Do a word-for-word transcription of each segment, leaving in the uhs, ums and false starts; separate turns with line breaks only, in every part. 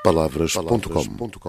palavras ponto com.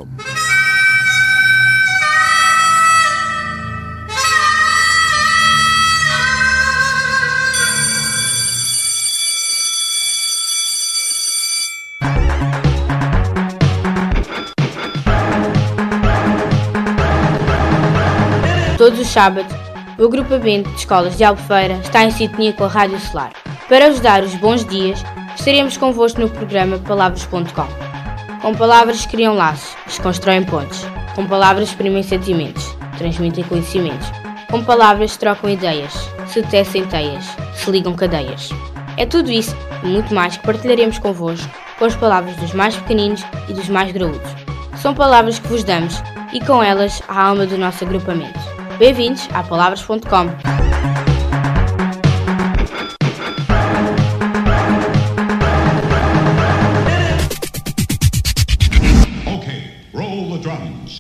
Todos os sábados, o agrupamento de escolas de Albufeira está em sintonia com a Rádio Solar. Para vos dar os bons dias, estaremos convosco no programa palavras ponto com. Com palavras criam laços, desconstroem pontes. Com palavras exprimem sentimentos, transmitem conhecimentos. Com palavras trocam ideias, se tecem teias, se ligam cadeias. É tudo isso e muito mais que partilharemos convosco com as palavras dos mais pequeninos e dos mais graúdos. São palavras que vos damos e com elas a alma do nosso agrupamento. Bem-vindos a palavras ponto com.
Okay, roll the drums.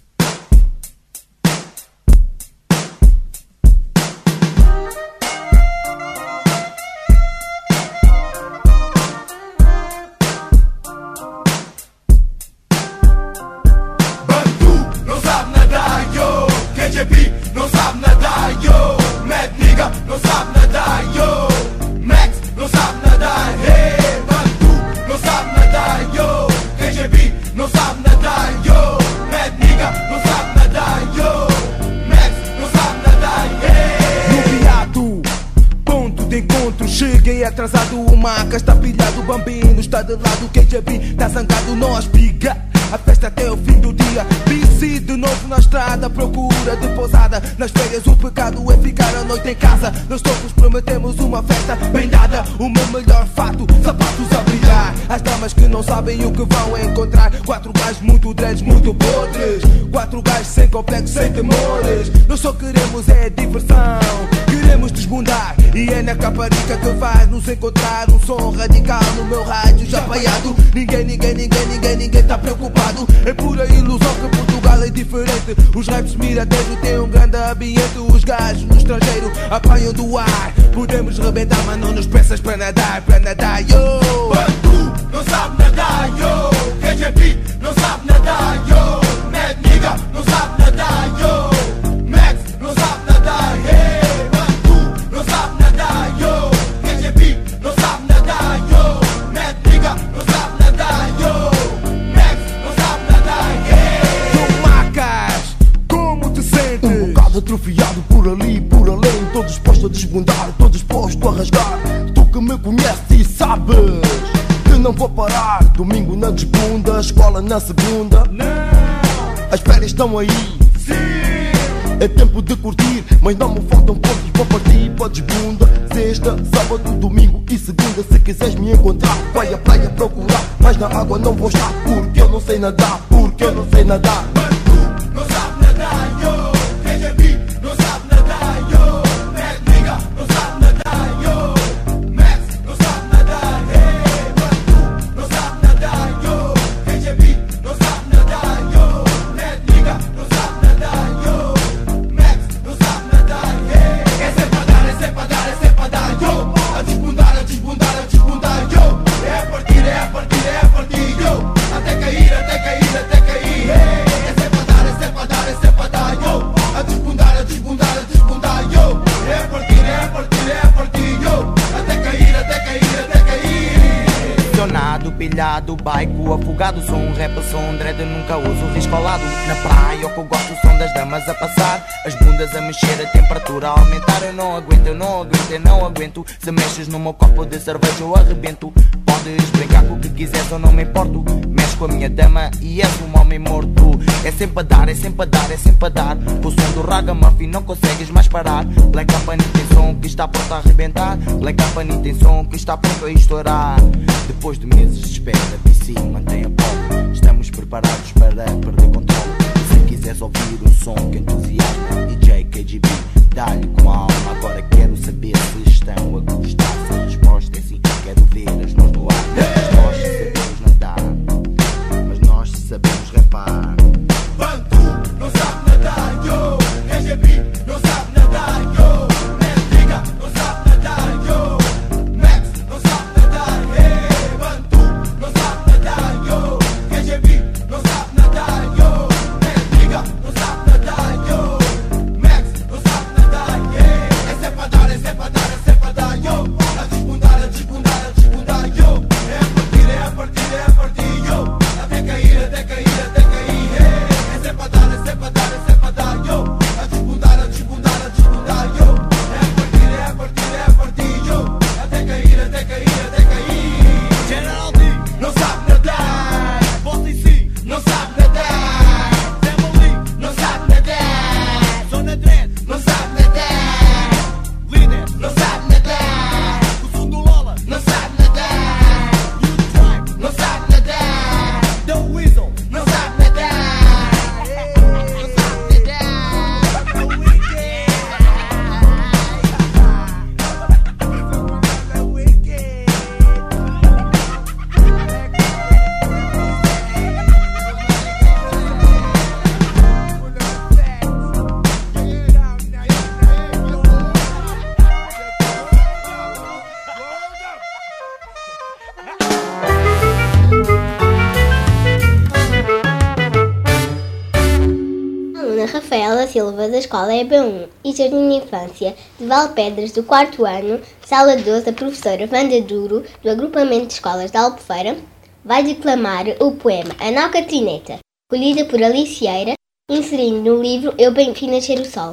Não sabe nadar, yo. Mad nigga, não sabe nadar, yo. Max, não sabe nadar, hey. Bantu, não sabe nadar, yo. K G B, não sabe nadar, yo. Mad nigga, não sabe nadar, yo. Max, não sabe nadar, hey.
No viado, ponto de encontro. Cheguei atrasado, o maca está pilhado. O bambino está de lado, K G B está zangado, nós piga. A festa até o fim do dia. Bici de novo na estrada, procura de pousada. Nas férias o pecado é ficar a noite em casa. Nós todos prometemos uma festa bem dada. O meu melhor fato, sapatos a brilhar. As damas que não sabem o que vão encontrar. Quatro gajos muito dreads, muito podres. Quatro gajos sem complexo, sem temores. Nós só queremos é diversão. Queremos desbundar. E é na caparica que faz nos encontrar. Um som radical no meu rádio já apaiado. Ninguém, ninguém, ninguém, ninguém, ninguém tá preocupado. É pura ilusão que Portugal é diferente. Os raps miradeiros têm um grande ambiente. Os gajos no estrangeiro apanham do ar. Podemos rebentar, mas não nos peças para nadar. Para nadar, yo.
Bantu, não sabe nadar, yo. K G B, não sabe nadar, yo. Mad nigga, não sabe nadar, yo. Max, não sabe nadar, hey. Bantu, não sabe nadar, yo. K G B, não sabe nadar, yo. Mad nigga, não sabe nadar, yo.
Um bocado atrofiado por ali, por além. Todo disposto a desbundar, todo disposto a rasgar. Tu que me conheces e sabes que não vou parar. Domingo na desbunda, escola na segunda. Não. As férias estão aí.
Sim.
É tempo de curtir, mas não me faltam pontos. Vou partir para desbunda. Sexta, sábado, domingo e segunda. Se quiseres me encontrar, vai à praia procurar. Mas na água não vou estar, porque eu não sei nadar. Porque eu não sei nadar.
Bantu, não sabe nadar, yo. K G B, não sabe nadar, yo. Mad nigga, não sabe nadar, yo. Max, não sabe nadar, hey. Bantu, não sabe nadar, yo. K G B, não sabe nadar, yo. Mad nigga, não sabe nadar, yo. Max, não sabe nadar, hey. É sempre a dar, é sempre a dar, é sempre a dar, yo. A desbundar, a desbundar, a desbundar, yo. É a partir, é a partir, é a partir, yo. Até cair, até cair, até cair, hey. É sempre a dar, é sempre a dar, é sempre a dar, yo. A desbundar, a desbundar, a desbundar, yo. É a partir, é a partir, é a partir, yo. Até cair, até cair, até cair.
Acionado, pilhado, baico, afogado. Sou um rapper, sou um dread, nunca uso risco ao lado. Na praia, o que eu gosto, o som das damas a passar. As bundas a mexer, a temperatura a aumentar. Eu não aguento, eu não aguento, eu não aguento. Se mexes no meu copo de cerveja eu arrebento. Podes brincar com o que quiseres, eu não me importo. Mexe com a minha dama e és um homem morto. É sempre a dar, é sempre a dar, é sempre a dar. Com o som do ragamuffin não consegues mais parar. Black Company tem som que está pronto a arrebentar. Black Company tem som que está pronto a estourar. Depois de meses de espera, B C mantém a pole. Estamos preparados para perder controle. Se quiseres ouvir um som que entusiasma, D J K G B, dá-lhe com a alma. Agora quero saber se estão a gostar. Se a resposta é sim, quero ver as mãos no ar. Mas nós sabemos nadar, mas nós sabemos rapar.
Bantu, não sabe nadar, yo. K G B, não sabe nadar, yo. Mad nigga, não sabe nadar, yo. Max, não sabe nadar, hey. Bantu, não sabe nadar, yo. K G
Silva, da escola E B um e Jardim de Infância de Valpedras, do quarto ano, sala doze, a professora Wanda Duro, do agrupamento de escolas de Albufeira, vai declamar o poema A Nau Catrineta, escolhida por Alicieira, inserindo no livro Eu Bem Vi Nascer o Sol.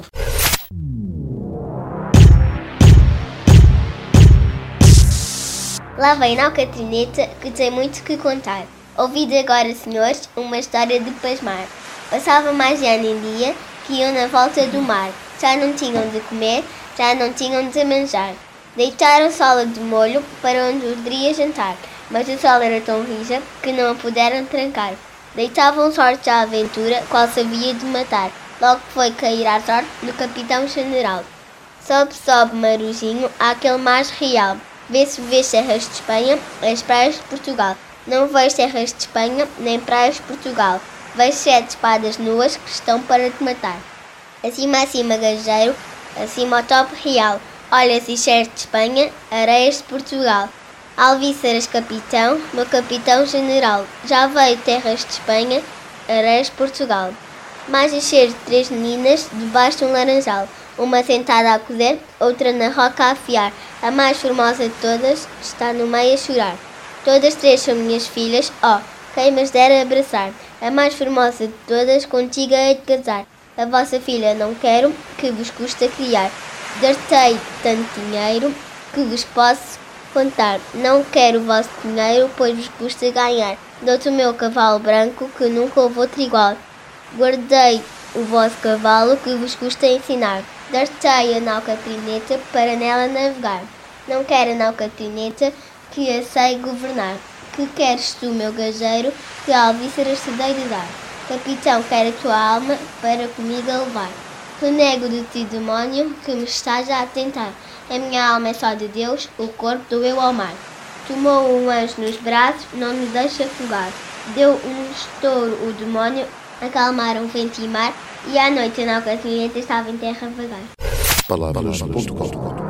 Lá vem a Nau Catrineta, que tem muito que contar. Ouvido agora, senhores, uma história de pasmar. Passava mais de ano em dia, que iam na volta do mar. Já não tinham de comer, já não tinham de manjar. Deitaram sola de molho para onde poderia jantar, mas o sol era tão rija que não a puderam trancar. Deitavam sorte à aventura, qual sabia de matar. Logo foi cair à sorte no capitão general. Sobe, sobe, marujinho, àquele mar real. Vê-se, vê serras de Espanha, as praias de Portugal. Não vejo serras de Espanha, nem praias de Portugal. Vejo sete espadas nuas que estão para te matar. Acima, acima, gageiro, acima ao topo real. Olhas e serras de Espanha, areias de Portugal. Alvíceras, capitão, meu capitão general. Já veio terras de Espanha, areias de Portugal. Mais encher de três meninas, debaixo de um laranjal. Uma sentada a cozer, outra na roca a afiar. A mais formosa de todas está no meio a chorar. Todas três são minhas filhas, oh, quem me dera abraçar. A mais formosa de todas contigo hei de casar. A vossa filha não quero, que vos custa criar. Dar-te-ei tanto dinheiro, que vos posso contar. Não quero o vosso dinheiro, pois vos custa ganhar. Dou-te o meu cavalo branco, que nunca houve outro igual. Guardei o vosso cavalo, que vos custa ensinar. Dar-te-ei a nau Catrineta, para nela navegar. Não quero a nau Catrineta, que a sei governar. Que queres tu, meu gageiro, que a alvíceras te dei de dar? Capitão, quero a tua alma, para comigo a levar. Renego de ti, demónio, que me estás a tentar. A minha alma é só de Deus, o corpo doeu ao mar. Tomou um anjo nos braços, não nos deixa afogar. Deu um estouro o demónio, acalmaram vento e mar, e à noite a nau Catrineta estava em terra a vagar.
Palavras ponto com.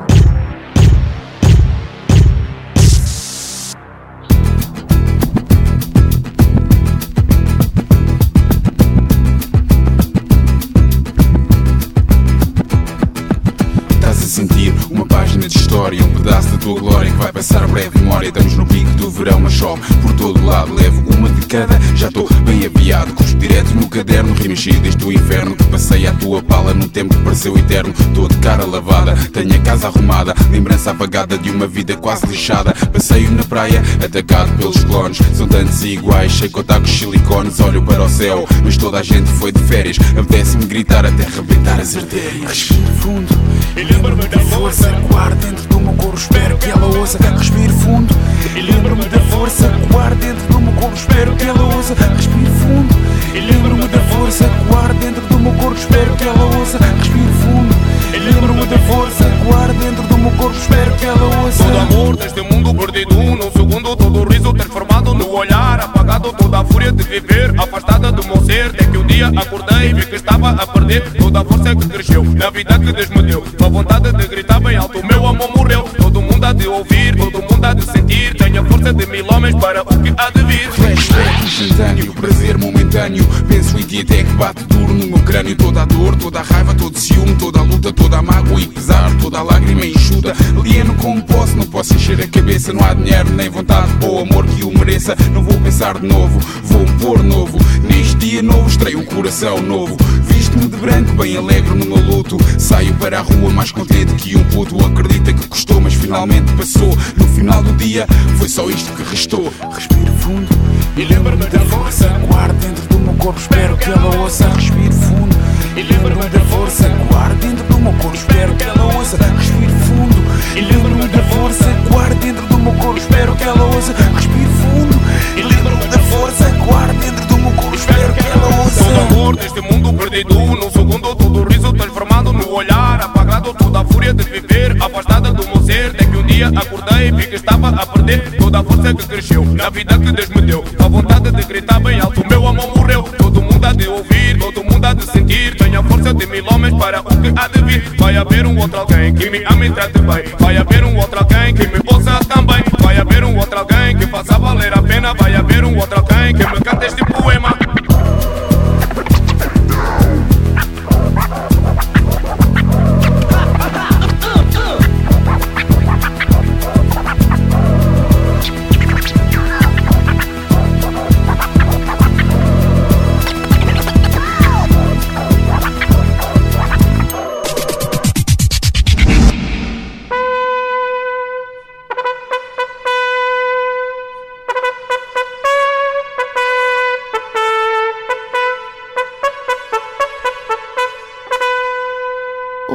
Sentir uma página de história, um pedaço da tua glória que vai passar a breve memória. Estamos no pico do verão, mas chove por todo lado. Levo uma de cada, já estou bem aviado. Cuspo direto no caderno, rimas cheias do inferno. Que passei à tua pala num tempo que pareceu eterno. Estou de cara lavada, tenho a casa arrumada. Lembrança apagada de uma vida quase lixada. Passeio na praia, atacado pelos clones. São tantos e iguais, sei cotacos silicones. Olho para o céu, mas toda a gente foi de férias. Apetece-me gritar até arrebentar as artérias. Respiro fundo e lembro-me da força que guarda dentro do meu corpo, espero que ela ouça. Respiro fundo e lembro-me da força que guarda dentro do meu corpo, espero que ela ouça. Respiro fundo e lembro-me da força que guarda dentro do meu corpo, espero que ela ouça. Respiro fundo e lembro-me da força que guarda dentro do meu corpo, espero que ela ouça.
Todo amor deste mundo perdido num segundo, todo o riso transformado no olhar apagado, toda a fúria de viver afastada do meu ser. Até que um dia acordei e vi que estava a perder toda a força que cresceu na vida que Deus me deu. A vontade de gritar bem alto, o meu amor morreu. Todo mundo há de ouvir, todo mundo há de sentir. Tenho a força de mil homens para o que há de vir.
Flashback instantâneo, prazer momentâneo. Penso em ti até que bate duro no meu crânio. Toda a dor, toda a raiva, todo o ciúme, toda a luta, toda a mágoa e pesar, toda a lágrima enxuta. Alieno como posso, não posso encher a cabeça. Não há dinheiro nem vontade para o amor que o mereça. Não vou pensar de novo, vou-me pôr novo. Neste dia novo estreio um coração novo. Visto-me de branco, bem alegre no meu luto. Saio para a rua mais contente que um puto. Acredita que custou, mas finalmente passou. No final do dia, foi só isto que restou. Respiro fundo e lembro-me da força que guardo dentro do meu corpo, espero que ela ouça. Respiro fundo e lembro-me da força que guardo dentro do meu corpo, espero que ela ouça. Respiro fundo e lembro-me da força que guardo dentro do meu corpo, espero que ela ouça. Respiro fundo e lembro-me da força que guardo dentro do meu corpo, espero que ela ouça.
Todo amor deste mundo perdido num segundo, todo o riso transformado no olhar apagado, toda a fúria de viver afastada do meu ser. Até que um dia acordei e vi que estava a perder toda a força que cresceu na vida que Deus me deu. A vontade de gritar bem alto, o meu amor morreu. Todo mundo há de ouvir, todo mundo há de sentir. Tenho a força de mil homens para o que há de vir. Vai haver um outro alguém que me ame e trate bem. Vai haver um outro alguém que me ouça também. Vai haver um outro alguém que faça valer a pena. Vai haver um outro alguém que me cante este poema.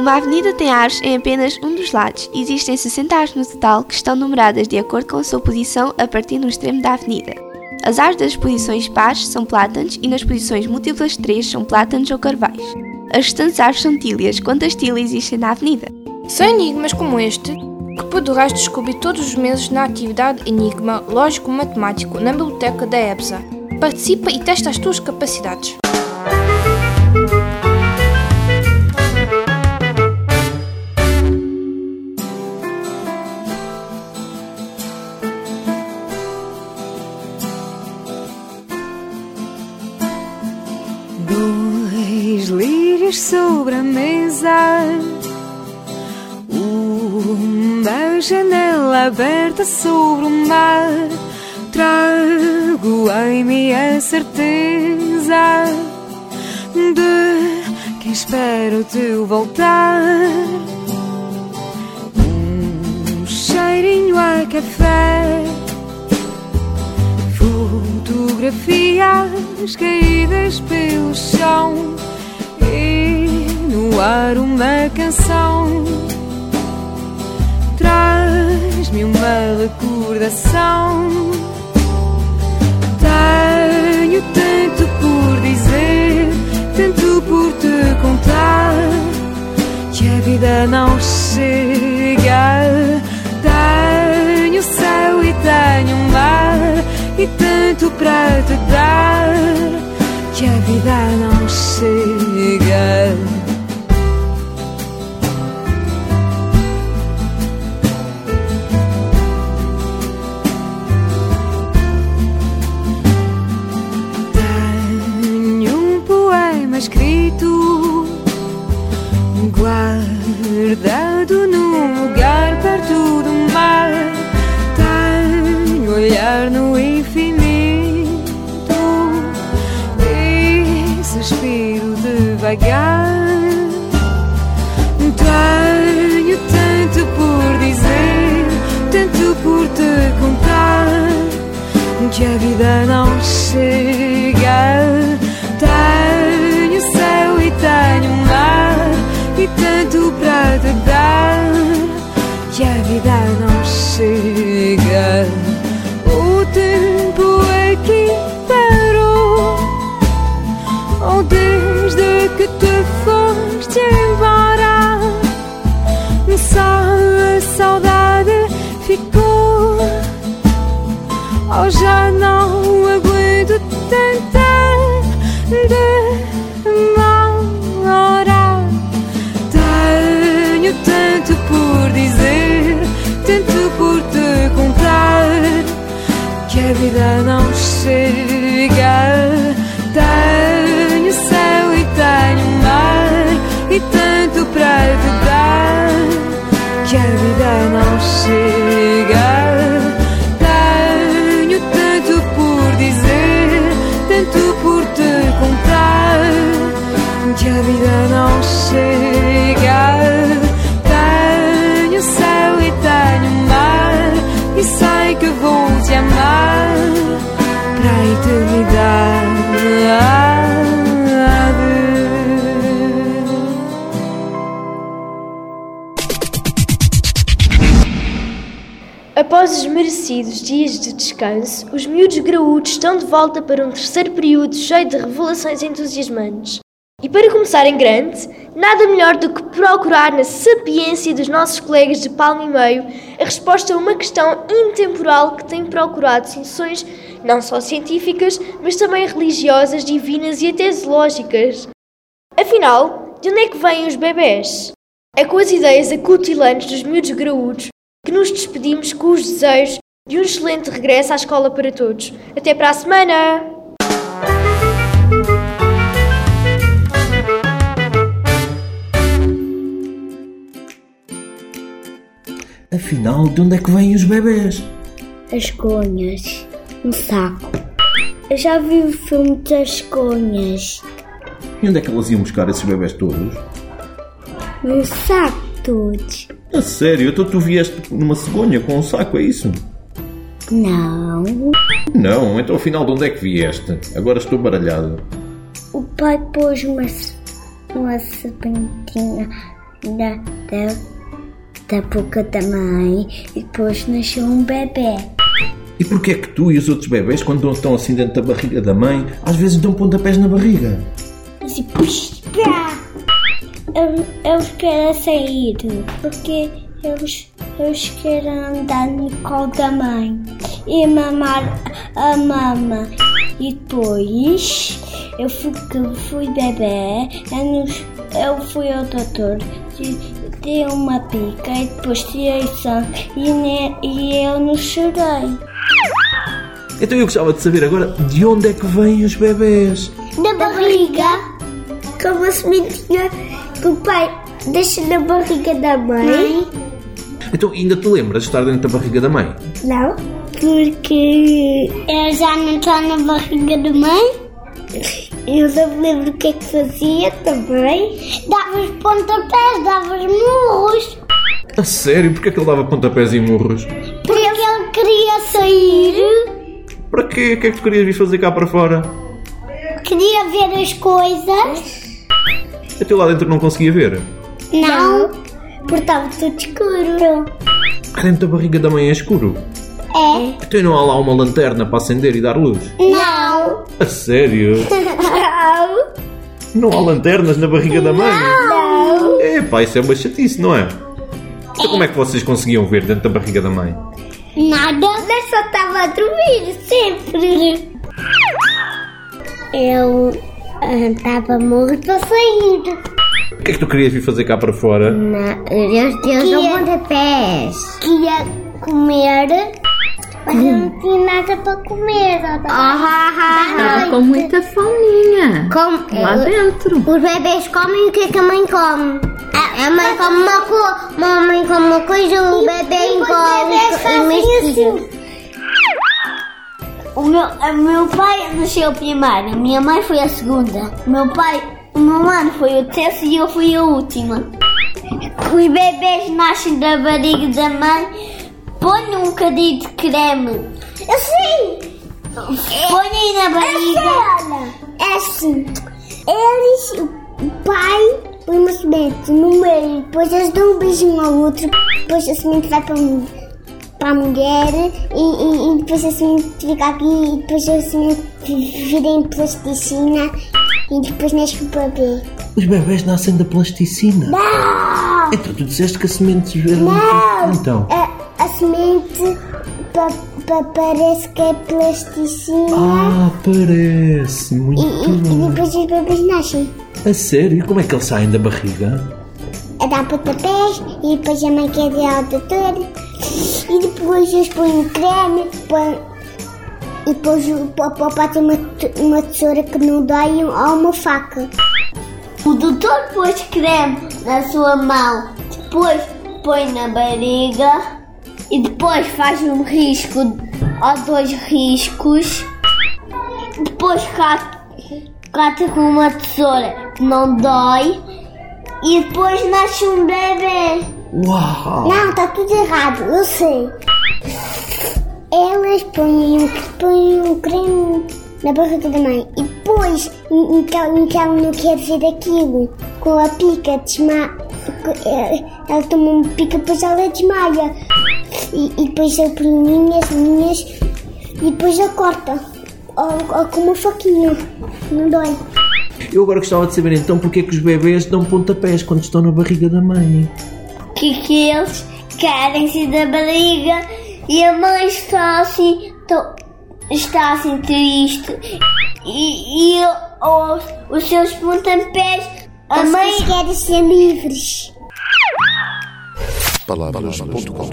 Uma avenida tem árvores em apenas um dos lados. Existem sessenta árvores no total que estão numeradas de acordo com a sua posição a partir do extremo da avenida. As árvores das posições pares são plátanos e nas posições múltiplas de três são plátanos ou carvalhos. As restantes árvores são tílias. Quantas tílias existem na avenida?
São enigmas como este que poderás descobrir todos os meses na atividade Enigma Lógico-Matemático na biblioteca da E B S A. Participa e testa as tuas capacidades.
Dois lírios sobre a mesa, uma janela aberta sobre o mar. Trago em mim a certeza de que espero te voltar. Um cheirinho a café, fotografias caídas pelo chão e no ar uma canção. Traz-me uma recordação. Tenho tanto por dizer, tanto por te contar, que a vida não chega. Tenho céu e tenho mar, e tanto para te dar, que a vida não chega. Tenho um poema escrito, guardado num lugar perto do mar. Tenho olhar no infinito e suspiro devagar. Tenho tanto por dizer, tanto por te contar, que a vida não chega. Tenho céu e tenho mar, e tanto para te dar, que a vida não chega. O tempo aqui parou, ou desde que te foste embora, só a saudade ficou. Oh, já não aguento tentar demorar. Tenho tanto por dizer, tanto por te contar, que a vida não chega. Tenho céu e tenho mar, e tanto para te dar, que a vida não chega. Tenho tanto por dizer, tanto por te contar, que a vida não chega. Tenho céu e tenho mar, e sei que vou te amar para a eternidade.
Após os merecidos dias de descanso, os miúdos graúdos estão de volta para um terceiro período cheio de revelações entusiasmantes. E para começar em grande, nada melhor do que procurar na sapiência dos nossos colegas de palmo e meio a resposta a uma questão intemporal que tem procurado soluções não só científicas, mas também religiosas, divinas e até zoológicas. Afinal, de onde é que vêm os bebés? É com as ideias acutilantes dos miúdos graúdos que nos despedimos com os desejos de um excelente regresso à escola para todos. Até para a semana!
Afinal, de onde é que vêm os bebés?
As conhas. Um saco. Eu já vi o filme das conhas.
E onde é que elas iam buscar esses bebés todos?
Num saco todos.
A sério? Então tu vieste numa cegonha com um saco, é isso?
Não.
Não? Então afinal de onde é que vieste? Agora estou baralhado.
O pai pôs uma, uma serpentina da, da, da boca da mãe e depois nasceu um bebê.
E porquê é que tu e os outros bebés, quando estão assim dentro da barriga da mãe, às vezes dão pontapés na barriga?
Assim, puxa, eles, eles querem sair, porque eles, eles querem andar no colo da mãe e mamar a mama. E depois, eu fui, fui bebê, eu, nos, eu fui ao doutor, dei uma pica e depois tirei sangue e, ne, e eu não chorei.
Então eu gostava de saber agora de onde é que vêm os bebés?
Da barriga, com uma sementinha que o pai deixa na barriga da mãe.
Então ainda te lembras de estar dentro da barriga da mãe?
Não, porque eu já não estou na barriga da mãe. Eu só me lembro o que é que fazia também. Davas pontapés, davas murros.
A sério? Porquê é que ele dava pontapés e murros?
Porque ele queria sair.
Para quê? O que é que tu querias vir fazer cá para fora?
Queria ver as coisas.
Até lá dentro não conseguia ver?
Não, porque estava tudo escuro.
Dentro da barriga da mãe é escuro?
É.
Então não há lá uma lanterna para acender e dar luz?
Não.
A sério?
Não.
Não há lanternas na barriga da mãe?
Não.
Epá, isso é uma chatice, não é? Então como é que vocês conseguiam ver dentro da barriga da mãe?
Nada, eu só estava a dormir, sempre. Eu estava morto para sair.
O que é que tu querias vir fazer cá para fora?
Não, Deus, Deus deu pontapés. Queria comer, mas eu não tinha nada para comer.
Estava com muita fominha.
Com,
lá dentro.
Os bebês comem o que, é que a mãe come. A, a mãe come uma coisa, a mãe come uma coisa, o bebê come. O meu, o meu pai nasceu primeiro, a minha mãe foi a segunda. O meu pai, o meu mano foi o terceiro e eu fui a última. Os bebês nascem da barriga da mãe, põem um bocadinho de creme. Eu sei! Põem na barriga. É assim, eles, o pai põe uma semente no meio, depois eles dão um beijinho ao outro, depois a semente vai para mim. Para a mulher e, e, e depois a semente fica aqui e depois a semente vira em plasticina e depois nasce o bebê.
Os bebés nascem da plasticina?
Não!
Então tu disseste que a semente...
Não!
Então?
A, a semente pa, pa, parece que é plasticina.
Ah, parece. Muito
e,
bom.
E depois os bebês nascem.
A sério? E como é que eles saem da barriga?
A dar pontapés e depois a mãe quer ir ao doutor. E depois eles põem creme, põem, e depois o papai tem uma, uma tesoura que não dói ou uma faca. O doutor pôs creme na sua mão, depois põe na barriga e depois faz um risco ou dois riscos. Depois corta com uma tesoura que não dói e depois nasce um bebê.
Uau!
Não, está tudo errado, eu sei. Elas põem, põem um creme na barriga da mãe e depois, então, então não quer ver aquilo, com a pica desmaia. Ela toma uma pica, depois ela desmaia. E, e depois eu ponho minhas, minhas, e depois ela corta. Ou, ou com uma faquinha, não dói.
Eu agora gostava de saber então porque é que os bebés dão pontapés quando estão na barriga da mãe.
Que, que eles querem se da barriga e a mãe está assim, to, está assim triste e, e os, os seus pontapés, a As mãe quer ser livres.
Palavras ponto com.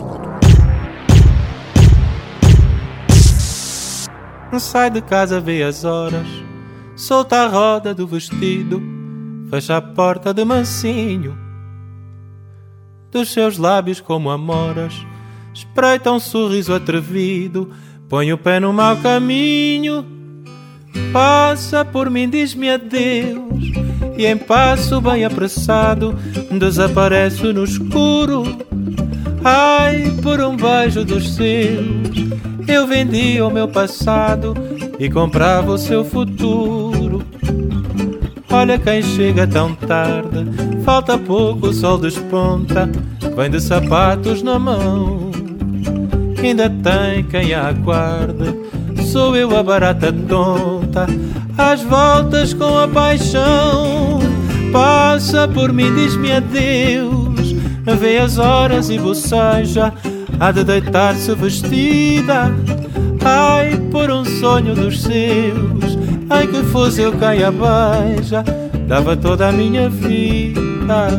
Sai de casa, vê as horas, solta a roda do vestido, fecha a porta de mansinho. Dos seus lábios como amoras, espreita um sorriso atrevido, põe o pé no mau caminho, passa por mim, diz-me adeus, e em passo bem apressado, desaparece no escuro. Ai, por um beijo dos seus, eu vendia o meu passado e comprava o seu futuro. Olha quem chega tão tarde, falta pouco, o sol desponta, vem de sapatos na mão. Ainda tem quem a aguarde, sou eu a barata tonta, às voltas com a paixão. Passa por mim, diz-me adeus, vê as horas e boceja, há de deitar-se vestida, ai, por um sonho dos seus. Ai, que fosse eu quem a beija, dava toda a minha vida.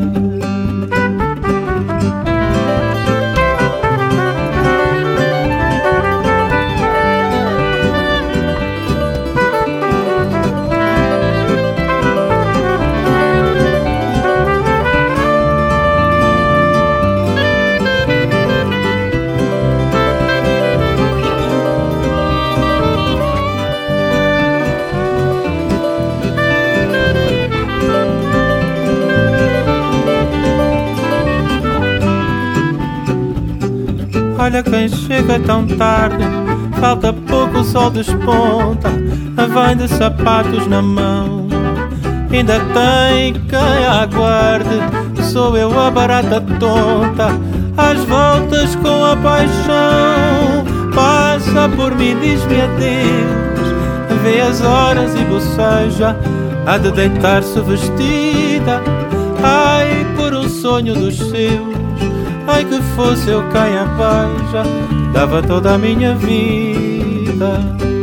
Olha quem chega tão tarde, falta pouco, o sol desponta, vem de sapatos na mão. Ainda tem quem a aguarde, sou eu a barata tonta, às voltas com a paixão. Passa por mim, diz-me adeus, vê as horas e boceja, há de deitar-se vestida, ai, por um sonho dos seus. Ai, que fosse eu quem a beija, dava toda a minha vida.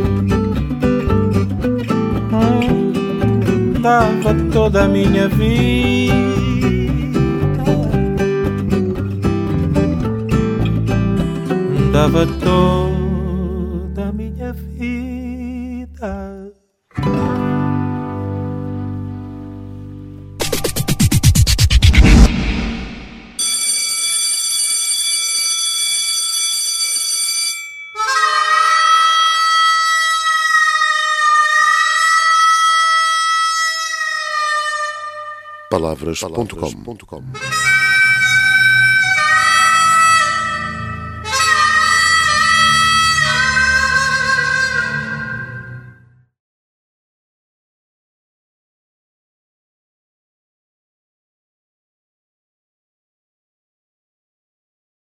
Hum, dava toda a minha vida. Dava toda a minha vida.
Palavras ponto com.